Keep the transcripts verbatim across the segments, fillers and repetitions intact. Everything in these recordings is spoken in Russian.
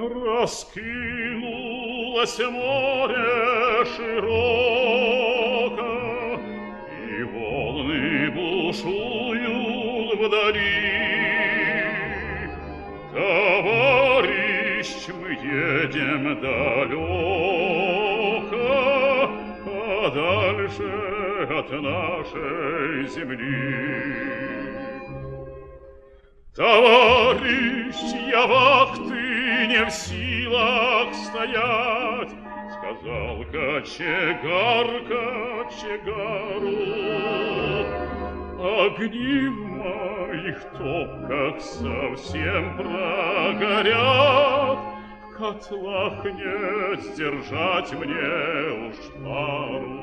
Раскинулось море широко, и волны бушуют вдали. Товарищ, мы едем далеко, подальше от нашей земли. Товарищ, я вахты не в силах стоять, сказал кочегар кочегару. Огни в моих топках совсем прогорят, в котлах не сдержать мне уж пару.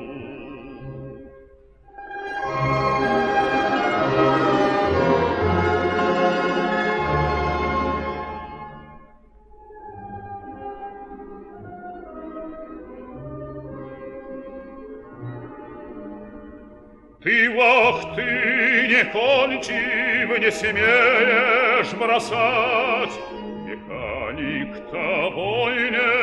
Ты вахты не кончив, не смеешь бросать, механик тобой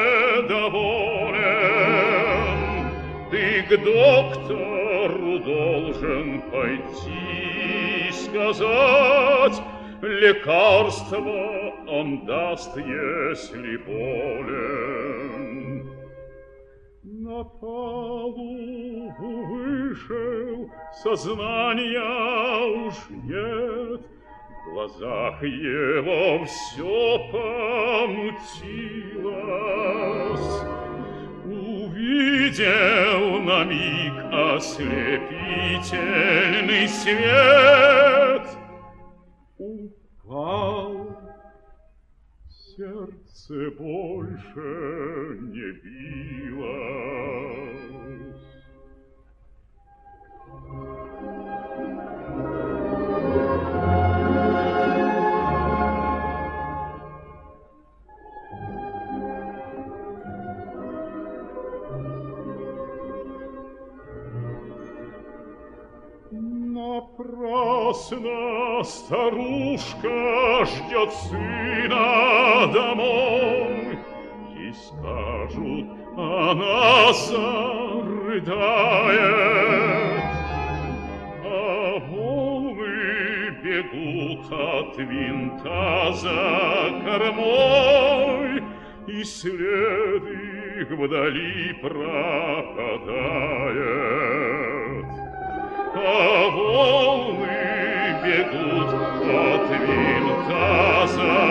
недоволен. Ты к доктору должен пойти сказать, лекарство он даст, если болен. На палубу вышел, сознания уж нет, в глазах его все помутилось. Увидел на миг ослепительный свет, упал, сердце больше не билось. Напрасно старушка ждет сына домой. Ей скажут, она зарыдает, а волны бегут от винта за кормой, и след их вдали пропадает. А волны бегут от винта за